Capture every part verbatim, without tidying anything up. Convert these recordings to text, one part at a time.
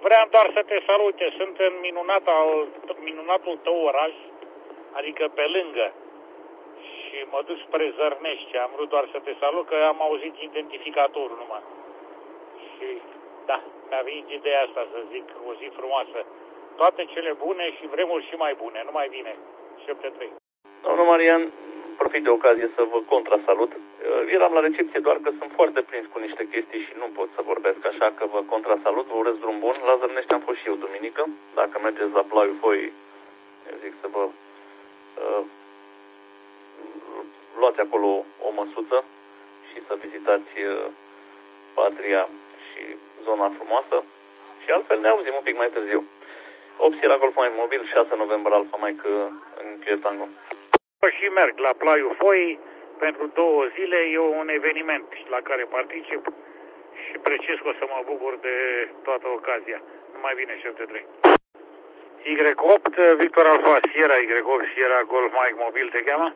vreau doar să te salute. Sunt în minunatul, minunatul tău oraș, adică pe lângă. Și mă duc spre Zărnești. Am vrut doar să te salut, că am auzit identificatorul numai. Și da, mi-a venit ideea asta să zic o zi frumoasă. Toate cele bune și vremuri și mai bune. Numai bine. șapte trei. Domnul Marian, profit de ocazie să vă contrasalut. Eram la recepție, doar că sunt foarte prins cu niște chestii și nu pot să vorbesc, așa că vă contrasalut, vă urez drum bun. La Zărnești am fost și eu duminică. Dacă mergeți la Plaiul Foi, eu zic să vă uh, luați acolo o măsuță și să vizitați uh, Patria și zona frumoasă. Și altfel ne auzim un pic mai târziu. opt Sierra Golf Mike Mobil, șase noiembrie Alfa Mike în Chietango. Și merg la Plaiul Foi pentru două zile, e un eveniment la care particip și precis că o să mă bucur de toată ocazia. Numai bine, șapte trei. Y opt, Victor Alfa Sierra, Y opt Sierra Golf Mike Mobil, te cheamă?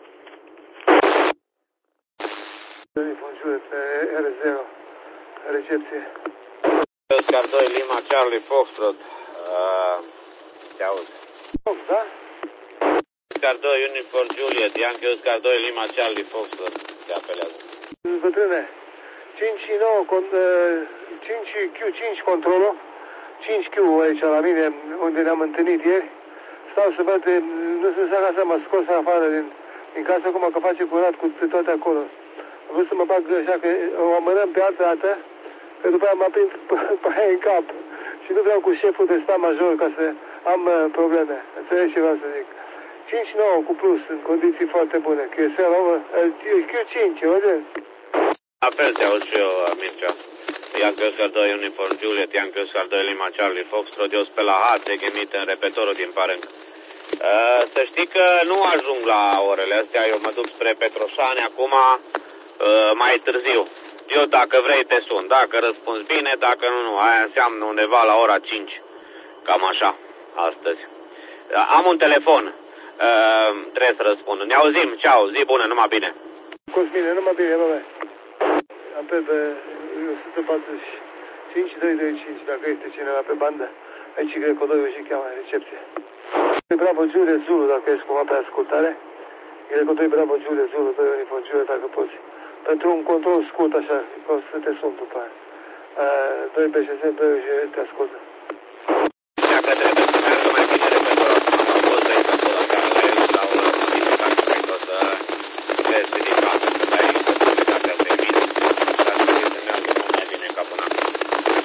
Bonjour, pe R zero, recepție. Oscar doi, Lima, Charlie, Foxtrot. Uh, te aud. Da? Oscar doi, Unifor Juliet, Yankee Oscar doi, Lima, Charlie, Foxtrot. Te apelează. Bătrâne, cinci nouă, cinci Q cinci controlul, cinci Q aici la mine, unde ne-am întâlnit ieri. Stau să văd, nu știu să casa, m-a scos afară din, din casă, acum că face curat cu toate acolo. Am vrut să mă bag așa, că o amânăm pe altă dată, că după aia m-a prins pe aia în cap. Și nu vreau cu șeful de stat major ca să am uh, probleme. Înțelegi ce vreau să zic? cinci nouă cu plus, în condiții foarte bune. Q cinci, vedeți? Apel te aud și eu, Mircea. Yankee Oscar doi, Uniform Juliet, Yankee Oscar doi, Lima, Charlie, Foxtrot, eu spun la H, se ghemite în repetorul din Parenc. Uh, să știi că nu ajung la orele astea, eu mă duc spre Petroșani acum, uh, mai târziu. Eu dacă vrei te sun, dacă răspunzi bine, dacă nu, nu, aia înseamnă undeva la ora cinci. Cam așa, astăzi. Uh, am un telefon, uh, trebuie să răspund. Ne auzim, ceau, zi bună, numai bine. Cosmine, numai bine, bă, bă. Apel pe o sută patruzeci și cinci doi doi cinci, dacă este cineva pe bandă. Aici Greco doi și cheamă în recepție. Bravo Giule Zulu, dacă ești cumva pe ascultare. Greco doi, Bravo Giule Zulu, doi Uniform Giule, dacă poți. Pentru un control scurt, așa, o să te sun după aia. doi B S Z, doi te ascultă. Dacă trebuie să meargă mai bine repetorul, am fost aici acolo seara la el, la o activitate pe care o să vezi din casă, să dai posibilitatea să evit, dar trebuie să meargă mult mai bine ca până acum.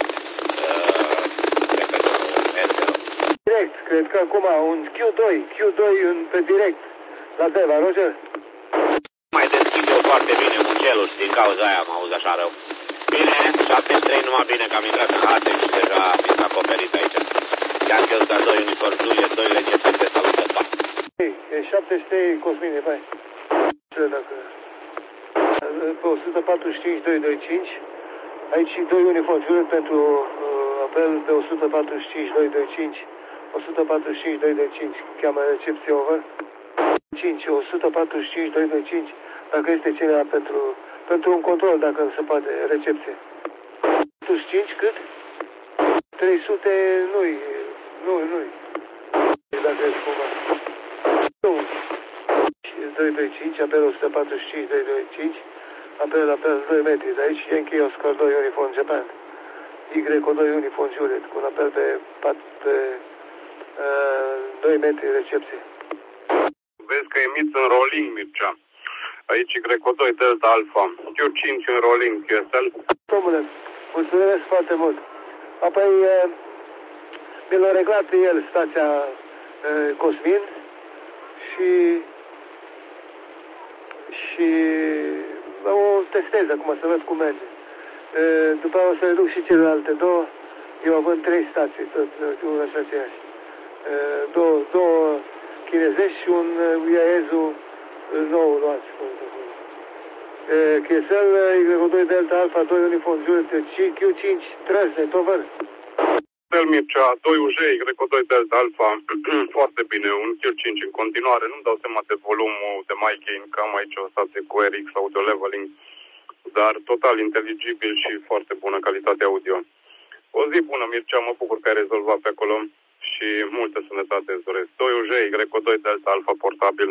Repetorul R zero. Direct, cred că acum un Q doi, Q doi în, pe direct, la Deva, Roger? Mai deschid eu foarte bine mucelul și din cauza aia mă auzi așa rău. Bine, șapte trei numai bine că am intrat în hate și deja mi s-a acoperit aici. Yankee Oscar doi, Uniform Juliet, doi recepții de salută, pa. E șaptezeci și trei, Cosmine, bai. Dacă... Pe o sută patruzeci și cinci doi doi cinci, aici doi Uniform Juliet pentru uh, apel pe o sută patruzeci și cinci doi doi cinci, o sută patruzeci și cinci doi doi cinci, cheamă recepție over. cinci, o sută patruzeci și cinci doi doi cinci, dacă este cineva pentru, pentru un control, dacă se poate, recepție. patruzeci și cinci, cât? trei sute, nu-i, nu, nu-i. Dacă ești cumva. Nu. doi doi cinci, apel o sută patruzeci și cinci doi doi cinci, apel, apel doi metri, de aici Yankee Oscar doi Uniform Japan, Y doi Uniform Juliet, cu un apel pe, pe, pe uh, doi metri recepție. Vezi că emiți în rolling, Mircea. Aici Greco doi Delta Alpha. Q cinci în rolling, Q S L. Domnule, mulțumesc foarte mult. Apoi, mi l-a reglat pe el stația uh, Cosmin și și o testez acum să văd cum merge. Uh, după aceea o să reduc și celelalte două. Eu având trei stații, tot una și aceeași. Uh, două, două chinezești și un I A E Z-ul nou luați. Q S L, Y doi Delta Alpha, doi Uniform Juliet, Q cinci, Transnet, over. Del Mircea, doi U J, Y doi Delta Alpha, foarte bine, un Q cinci în continuare, nu-mi dau seama de volumul de mic gain, că am aici o stație cu R X audio leveling, dar total inteligibil și foarte bună calitate audio. O zi bună, Mircea, mă bucur că ai rezolvat pe acolo și multă sănătate îți doresc. doi U J, Greco doi Delta Alfa portabil.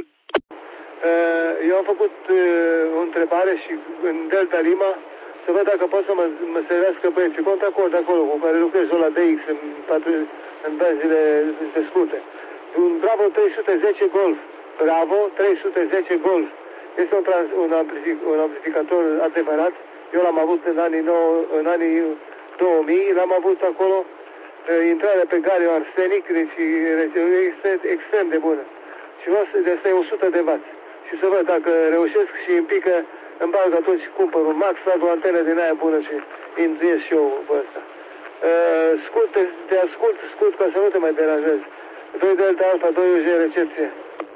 Eu am făcut o întrebare și în Delta Lima să văd dacă pot să mă, mă servească băieții. Contact acolo cu care lucrez la D X în, în benzile de scurte. Un Bravo trei sute zece Golf. Bravo trei sute zece Golf. Este un, trans, un, amplific, un amplificator adevărat. Eu l-am avut în anii, nouă, în anii două mii, l-am avut acolo. Intrarea pe galiu arsenic, deci este extrem de bună. Și vreau să este o sută de watt. Și să văd dacă reușesc și îmi pică, îmi bag atunci cumpăr un Max, fac o antenă din aia bună și intuiesc și eu pe ăsta. Uh, scurt, te, te ascult scurt ca să nu te mai deranjezi. doi Delta Alfa, doi U J, recepție.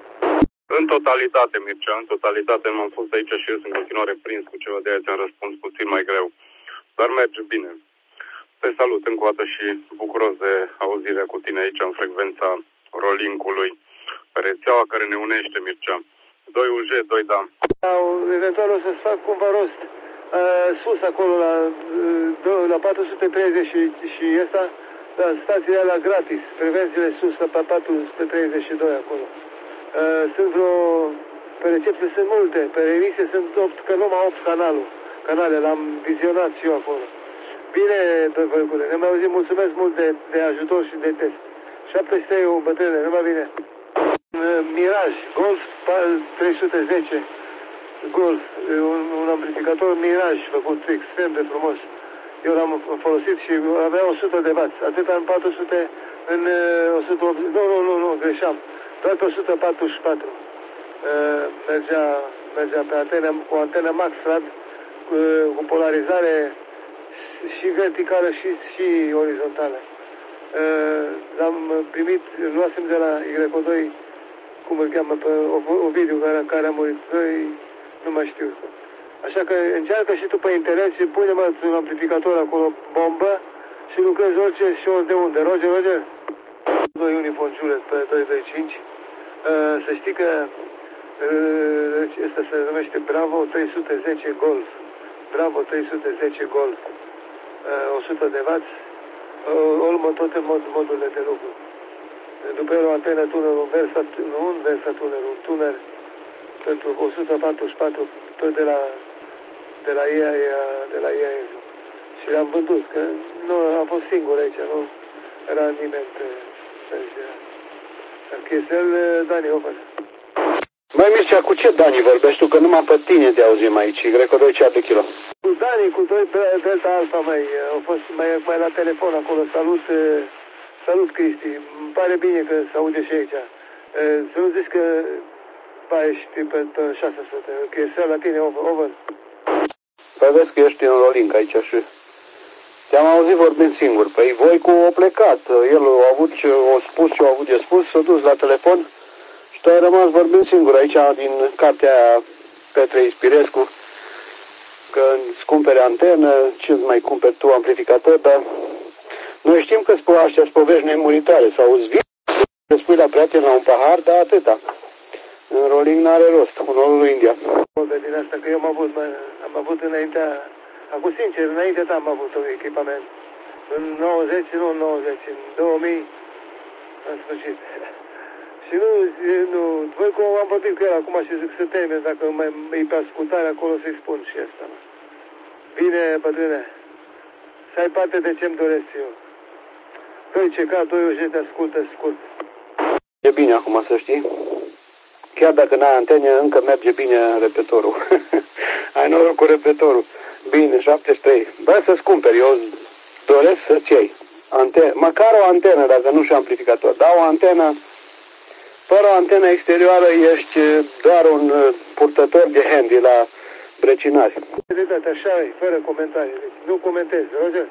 În totalitate, Mircea, în totalitate m-am fost aici și eu sunt în continuare prins cu ceva, de aia ți-am răspuns puțin mai greu. Dar merge bine. Te salut încă o dată și bucuros de auzirea cu tine aici în frecvența Rollinkului, pe rețeaua care ne unește, Mircea. doi U J, doi da. Eventual o să-ți fac cumva rost uh, sus acolo la, uh, la patru sute treizeci și, și ăsta, la stațiile alea gratis, prevențiile sus la patru sute treizeci și doi acolo. Uh, sunt vreo, pe recepție sunt multe, pe emisie sunt opt, că numai opt canalul, canale, l-am vizionat și eu acolo. Bine, Dărvăicule, ne mai auzim, mulțumesc mult de, de ajutor și de test. șapte sute unu, bătrâne, numai bine. Miraj, Golf trei sute zece, Golf, un, un amplificator Miraj făcut extrem de frumos. Eu l-am folosit și avea o sută de watt, atât în patru sute, în o sută optzeci, nu, nu, nu, nu, greșeam, doar pe o sută patruzeci și patru. Uh, mergea, mergea pe antenă, cu antenă Maxrad, cu, cu polarizare și verticală și, și orizontală. Uh, l-am primit, luasem de la Y doi, cum îl cheamă, pe Ovidiu, care, care a murit. Noi nu mai știu. Așa că încearcă și tu pe internet și pune-mă un amplificator acolo, bombă, și lucrezi orice și ori de unde. Roger, Roger? doi Uniform Juliet pe doi doi cinci. Uh, să știi că uh, ăsta se numește Bravo trei sute zece Golf. Bravo trei sute zece Golf. Uh, o sută de watt. Uh, urmă toate mod, modurile de lucru. După el o antenă tunel, un versat, nu un versat tunel, un tunel pentru o sută patruzeci și patru, tot de la de la ea, de la ea. Și l-am vândut, că nu am fost singur aici, nu era nimeni pe Chesel, Dani Open. Mai Mircea, cu ce Dani vorbești tu? Că numai pe tine te auzim aici, Greco doi ceate kilo. Cu Dani, cu doi Delta Alfa, mai, au fost mai, mai la telefon acolo, salut, salut Cristi, îmi pare bine că se aude și aici. Să nu zici că ești pe, pe șase sute, Chesel la tine, over, over. Păi vezi că ești în Rolink aici și te-am auzit vorbind singur. Păi voi cu o plecat, el a avut ce a spus ce a avut de spus, s-a dus la telefon și tu ai rămas vorbind singur aici din cartea aia Petre Ispirescu, că îți cumpere antenă, ce-ți mai cumperi tu amplificator, dar noi știm că spui astea spovești nemuritoare sau îți vii să spui la prieten la un pahar, dar atâta. În Rolling n-are rost, un om lui India. Din asta că eu am avut, am avut înaintea, acum sincer, înainte ta am avut un echipament. În nouăzeci, nu în nouăzeci, în două mii, în sfârșit. Și nu, nu, voi cum am vorbit cu el acum și zic să termin, dacă mai e pe ascultare acolo să-i spun și asta. Bine, bătrâne, să ai parte de ce-mi doresc eu. Doi ce ca, doi U J te ascultă scurt. E bine acum să știi. Chiar dacă n-ai antene, încă merge bine repetorul. Ai noroc cu repetorul. Bine, șaptezeci și trei. Bă, să-ți cumperi. Eu doresc să-ți iei. Antene, măcar o antenă, dacă nu și amplificator. Dar o antenă, fără o antenă exterioară, ești doar un purtător de handy la brecinari. Așa e, fără comentarii. Deci nu comentez, Roger?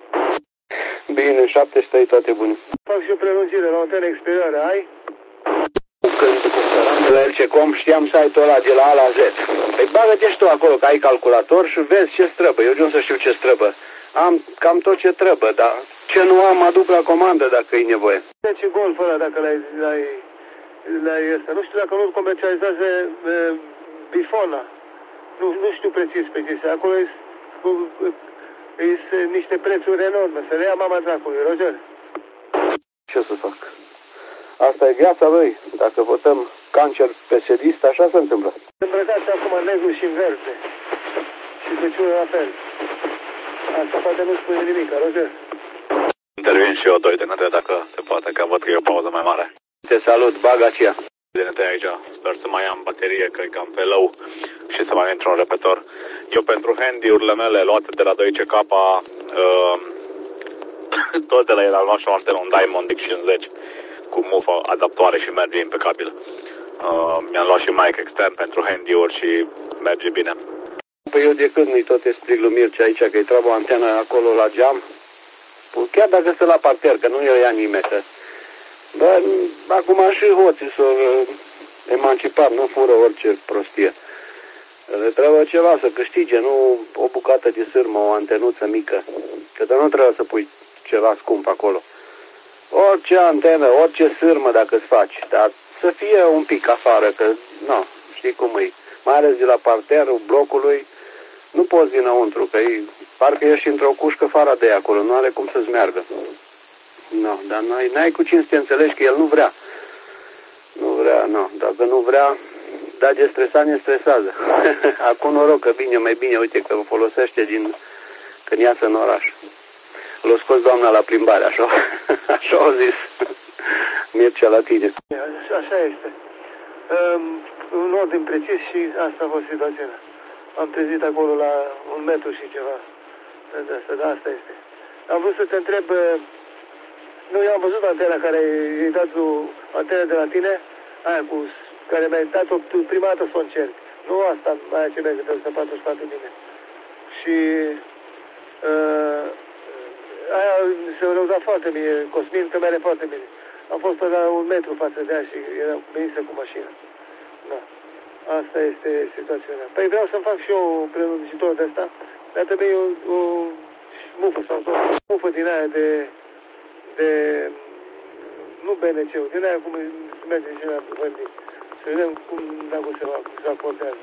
Bine, șaptezeci și trei, toate bune. Fac și o prelungire la o antenă exterioară, ai? Când cumpăram la Elcecom știam site-ul ăla de la A la Z. Păi bagă-te și tu acolo că ai calculator și vezi ce străbă. Eu de unde să știu ce străbă. Am cam tot ce străbă, dar ce nu am aduc la comandă dacă e nevoie. Deci Golf ăla dacă l-ai, l-ai, l-ai ăsta. Nu știu dacă nu-l comercializează e, Bifona. Nu, nu știu precis pe ce. Acolo e Sunt niște prețuri enorme. Să le ia mama dracului, Roger. Ce să fac? Asta e viața lui. Dacă votăm cancer P S D-ist, așa se întâmplă. Îmbrăcați acum în negru și în verde. Și Crăciunul la fel. Asta poate nu spune nimic, Roger. Intervin și eu, doi, de dacă se poate, că văd că e o pauză mai mare. Te salut, bag aceea. De aici, sper să mai am baterie, că e cam pe low și să mai intru în repetor. Eu pentru handy-urile mele luate de la doi C K, uh, tot de la el am luat și o antenă, un Diamond X cincizeci cu mufă, adaptoare și merge impecabil. Uh, mi-am luat și mic extern pentru handy-uri și merge bine. Păi eu de când nu-i tot explic lui Mircea aici că-i treabă o antenă acolo la geam, chiar dacă stă la parter, că nu i-o ia nimeni, că... Dar acum și hoții s-au emancipat, nu fură orice prostie. Le trebuie ceva să câștige, nu o bucată de sârmă, o antenuță mică, că de nu trebuie să pui ceva scump acolo. Orice antenă, orice sârmă dacă îți faci, dar să fie un pic afară, că nu, știi cum e, mai ales de la parterul blocului, nu poți dinăuntru, că e, parcă ești într-o cușcă Faraday acolo, nu are cum să-ți meargă. Nu, dar n-ai, n-ai cu cine să te înțelegi că el nu vrea. Nu vrea, nu, dacă nu vrea, dar de stresat ne stresează. Acum noroc că bine, mai bine, uite că folosește din când iasă în oraș. L-a scos doamna la plimbare, așa, așa au zis. Mircea la tine. Așa este. În ordin precis și asta a fost situația. Am trezit acolo la un metru și ceva. De asta, da, asta este. Am vrut să te întreb, nu, eu am văzut antena care i-ai dat tu, antena de la tine, aia cu, care mi-ai dat-o prima dată să o încerc. Nu asta, aia ce merge pe o sută patruzeci și patru de mine. Și uh, aia se lăuda foarte bine, Cosmin, că merge foarte bine. Am fost pe la un metru față de ea și era venită cu mașina. Da. Asta este situația mea. Păi vreau să-mi fac și eu prelungitor de asta, dar trebuie o, o mufă sau o mufă din aia de, de nu B N C-ul, din aia cum se merge și la vândit. Să vedem cum, dacă se, va, se acordează.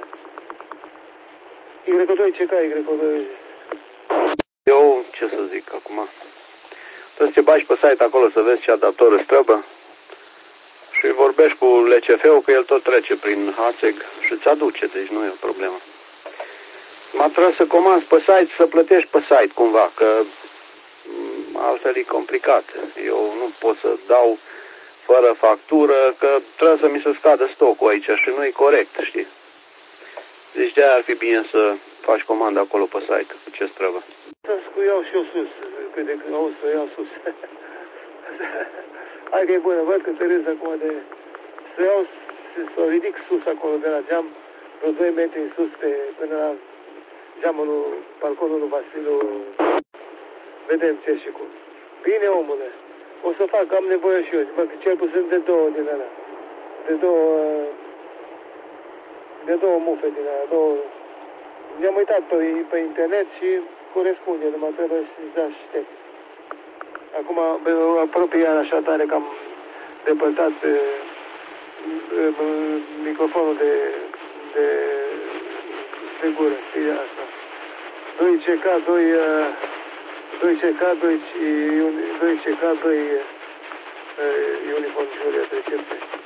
Y doi C K, Y doi. Eu, ce să zic acum? Trebuie să te bagi pe site acolo să vezi ce adaptor îți trebuie și vorbești cu L C F-ul că el tot trece prin HASEG și îți aduce, deci nu e o problemă. Mă trebuie să comanzi pe site, să plătești pe site cumva, că altfel e complicat. Eu nu pot să dau fără factură, că trebuie să mi se scadă stocul aici și nu e corect, știi? Deci de-aia ar fi bine să faci comandă acolo pe site, cu ce-ți trebuie. Să iau și eu sus, cât de când auzi să iau sus. Hai că e bună, văd că te râzi acum de... Să iau, să o ridic sus acolo de la geam, vreo doi metri în sus, pe, până la geamul lui, balconul lui Vasilu. Vedem ce și cum. Bine, omule, o să fac, am nevoie și eu, mă, cel puțin de două din alea. De două... De două mufe din alea, două... Ne-am uitat pe, pe internet și corespunde, numai trebuie să-ți aștept. Acum apropie iar așa tare că am depărtat pe, pe, pe microfonul de, de, de gură, știi asta. doi C K, doi, doi C K, doi C K, doi Uniform Juliet recepție.